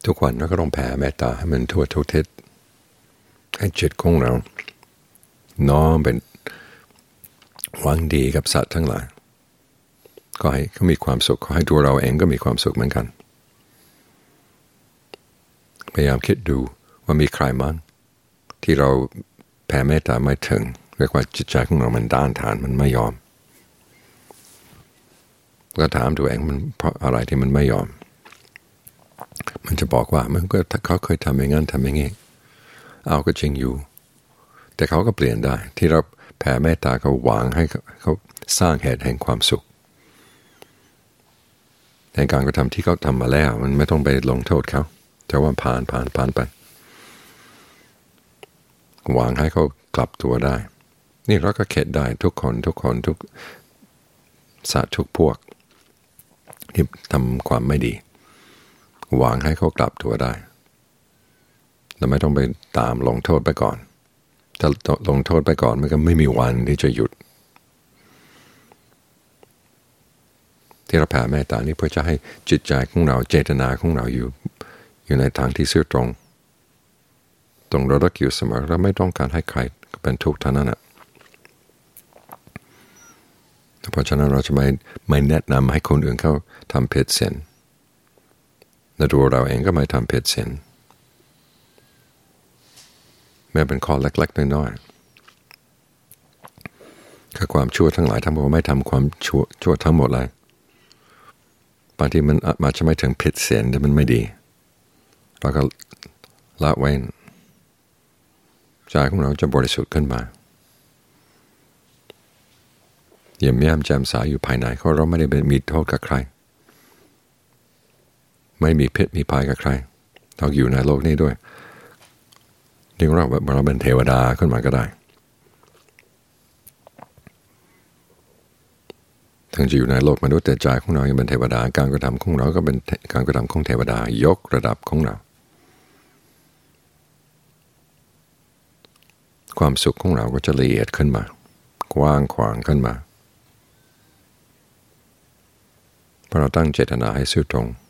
ทุกวันเราก็ต้องแผ่เมตตาให้มันทั่วทุกทิศให้จิตของเราน้อมเป็นหวังดีกับสัตว์ทั้งหลายก็ให้เขามีความสุขขอให้ตัวเราเองก็มีความสุขเหมือนกันพยายามคิดดูว่ามีใครมั้งที่เราแผ่เมตตาไม่ถึงเรียกว่าจิตใจของเรามันด้านทานมันไม่ยอมก็ถามตัวเองมันเพราะอะไรที่มันไม่ยอมมันจะบอกว่ามันก็เขาเคยทำอย่างนั้นทำอย่างนี้เอาก็จริงอยู่แต่เขาก็เปลี่ยนได้ที่เราแผ่เมตตาเขาหวังให้เขาสร้างเหตุแห่งความสุขในการกระทำที่เขาทำมาแล้วมันไม่ต้องไปลงโทษเขาแต่ว่าผ่านไปหวังให้เขากลับตัวได้นี่เราก็เข็ดได้ทุกคนทุกสัตว์ทุกพวกที่ทำความไม่ดีหวังให้เขากลับตัวได้เราไม่ต้องไปตามลงโทษไปก่อนถ้าลงโทษไปก่อนมันก็ไม่มีวันที่จะหยุดที่เราแผ่เมตตานี้เพื่อจะให้จิตใจของเราเจตนาของเราอยู่ในทางที่ซื่อตรงระลึกอยู่เสมอเราไม่ต้องการให้ใครเป็นทุกข์เท่านั้นเพราะฉะนั้นเราจะไม่แนะนำให้คนอื่นเขาทำผิดศีลและตัวเราเองก็ไม่ทำผิดศีลแม้เป็นข้อเล็กๆน้อยๆคือความชั่วทั้งหลายทั้งหมดไม่ทำความชั่วทั้งหมดเลยบางทีมันอาจจะไม่ถึงผิดศีลแต่มันไม่ดีเราก็ละเว้นใจของเราจะบริสุทธิ์ขึ้นมาเยี่ยมแย้มแจ่มใสอยู่ภายในเพราะเราไม่ได้มีโทษกับใครไม่มีพิษมีภัยกับใครเราอยู่ในโลกนี้ด้วยนี่เราเป็นเทวดาขึ้นมาก็ได้ถึงจะอยู่ในโลกมนุษย์แต่ใจของเรายังเป็นเทวดาการกระทำของเราก็เป็นการกระทำของเทวดายกระดับของเราความสุขของเราก็จะละเอียดขึ้นมากว้างขวางขึ้นมาเพราะเราตั้งเจตนาให้ซื่อตรง